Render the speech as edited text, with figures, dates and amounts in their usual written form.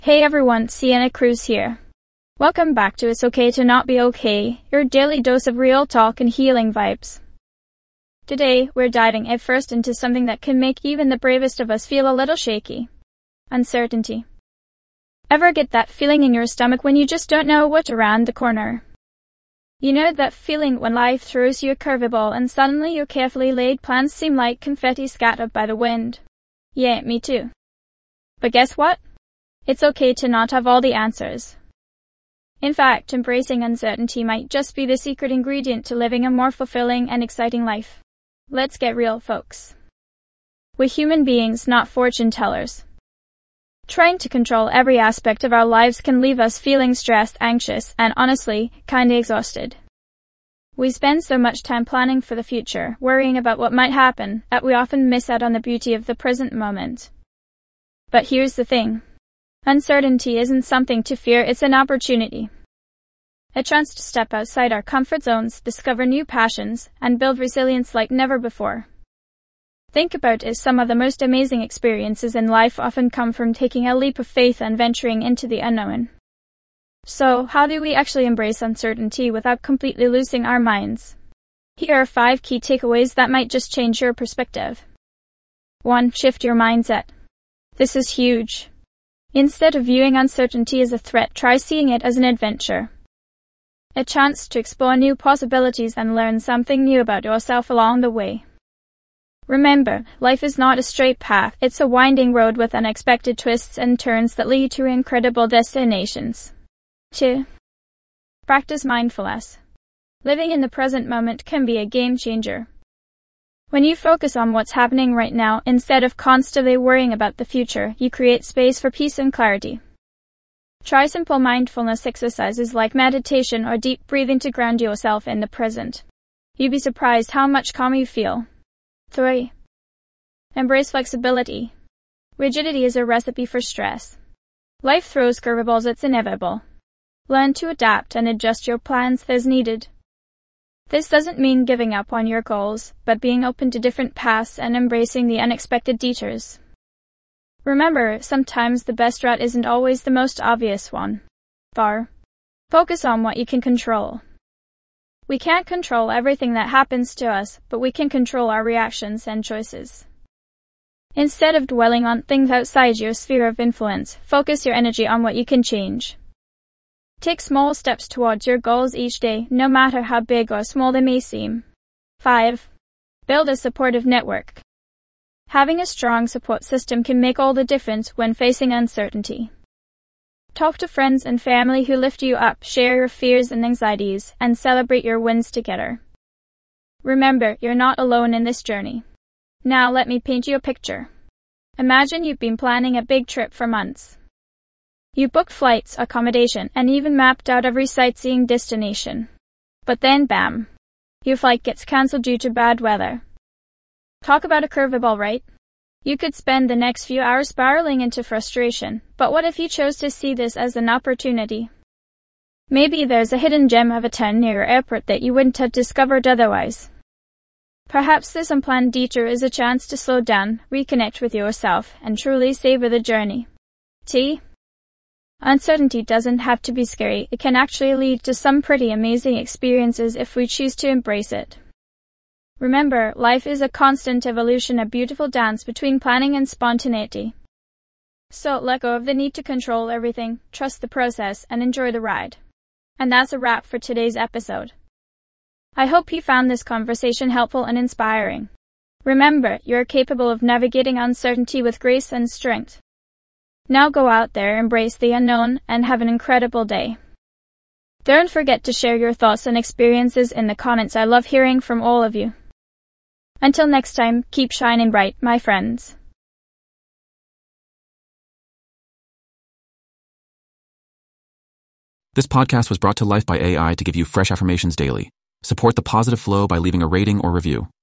Hey everyone, Sienna Cruz here. Welcome back to It's Okay to Not Be Okay, your daily dose of real talk and healing vibes. Today, we're diving headfirst into something that can make even the bravest of us feel a little shaky. Uncertainty. Ever get that feeling in your stomach when you just don't know what's around the corner? You know that feeling when life throws you a curveball and suddenly your carefully laid plans seem like confetti scattered by the wind? Yeah, me too. But guess what? It's okay to not have all the answers. In fact, embracing uncertainty might just be the secret ingredient to living a more fulfilling and exciting life. Let's get real, folks. We're human beings, not fortune tellers. Trying to control every aspect of our lives can leave us feeling stressed, anxious, and honestly, kinda exhausted. We spend so much time planning for the future, worrying about what might happen, that we often miss out on the beauty of the present moment. But here's the thing. Uncertainty isn't something to fear, it's an opportunity. A chance to step outside our comfort zones, discover new passions, and build resilience like never before. Think about it, some of the most amazing experiences in life often come from taking a leap of faith and venturing into the unknown. So, how do we actually embrace uncertainty without completely losing our minds? Here are 5 key takeaways that might just change your perspective. 1. Shift your mindset. This is huge. Instead of viewing uncertainty as a threat, try seeing it as an adventure. A chance to explore new possibilities and learn something new about yourself along the way. Remember, life is not a straight path, it's a winding road with unexpected twists and turns that lead to incredible destinations. 2. Practice mindfulness. Living in the present moment can be a game changer. When you focus on what's happening right now, instead of constantly worrying about the future, you create space for peace and clarity. Try simple mindfulness exercises like meditation or deep breathing to ground yourself in the present. You'd be surprised how much calmer you feel. 3. Embrace flexibility. Rigidity is a recipe for stress. Life throws curveballs, it's inevitable. Learn to adapt and adjust your plans as needed. This doesn't mean giving up on your goals, but being open to different paths and embracing the unexpected detours. Remember, sometimes the best route isn't always the most obvious one. 4. Focus on what you can control. We can't control everything that happens to us, but we can control our reactions and choices. Instead of dwelling on things outside your sphere of influence, focus your energy on what you can change. Take small steps towards your goals each day, no matter how big or small they may seem. 5. Build a supportive network. Having a strong support system can make all the difference when facing uncertainty. Talk to friends and family who lift you up, share your fears and anxieties, and celebrate your wins together. Remember, you're not alone in this journey. Now let me paint you a picture. Imagine you've been planning a big trip for months. You booked flights, accommodation, and even mapped out every sightseeing destination. But then bam! Your flight gets cancelled due to bad weather. Talk about a curveball, right? You could spend the next few hours spiraling into frustration, but what if you chose to see this as an opportunity? Maybe there's a hidden gem of a town near your airport that you wouldn't have discovered otherwise. Perhaps this unplanned detour is a chance to slow down, reconnect with yourself, and truly savor the journey. Uncertainty doesn't have to be scary, it can actually lead to some pretty amazing experiences if we choose to embrace it. Remember, life is a constant evolution, a beautiful dance between planning and spontaneity. So let go of the need to control everything, trust the process, and enjoy the ride. And that's a wrap for today's episode. I hope you found this conversation helpful and inspiring. Remember, you're capable of navigating uncertainty with grace and strength. Now go out there, embrace the unknown, and have an incredible day. Don't forget to share your thoughts and experiences in the comments. I love hearing from all of you. Until next time, keep shining bright, my friends. This podcast was brought to life by AI to give you fresh affirmations daily. Support the positive flow by leaving a rating or review.